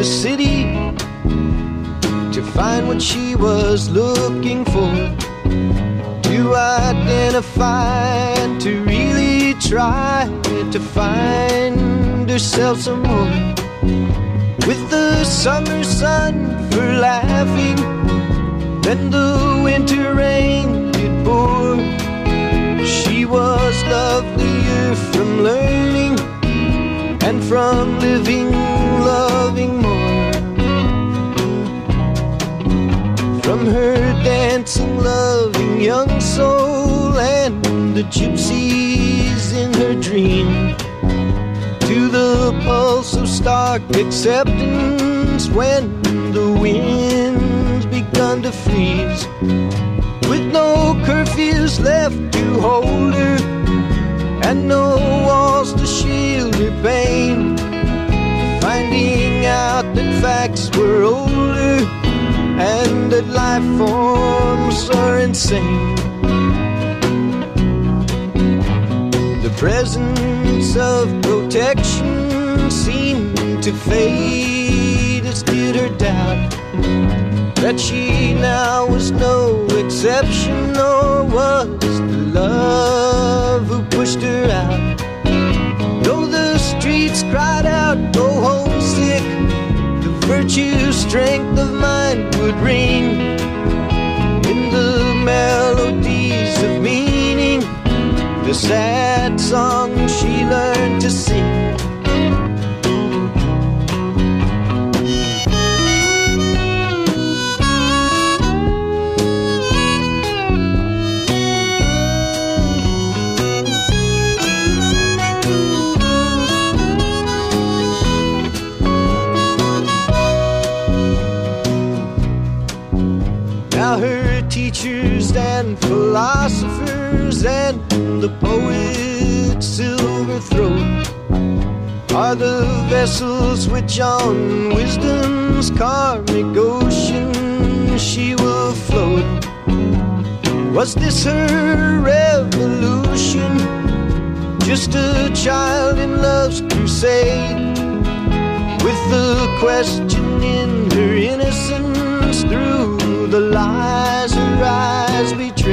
the city to find what she was looking for, to identify and to really try to find herself some more. With the summer sun for laughing and the winter rain it bore, she was lovelier from learning and from living, loving more. From her dancing, loving young soul and the gypsies in her dream, to the pulse of stark acceptance when the winds begun to freeze, with no curfews left to hold her and no walls to shield her pain, finding out that facts were older and that life forms are insane. The presence of protection seemed to fade, as did her doubt that she now was no exception, nor was the love who pushed her out. Though the streets cried out, "Go home sick," the virtue strength of mind would ring in the melodies of meaning, the sad song she learned to sing. Now her teachers and philosophers and the poet's silver throat are the vessels which on wisdom's karmic ocean she will float. Was this her revolution? Just a child in love's crusade, with the question in her innocence through the lies her eyes betrayed.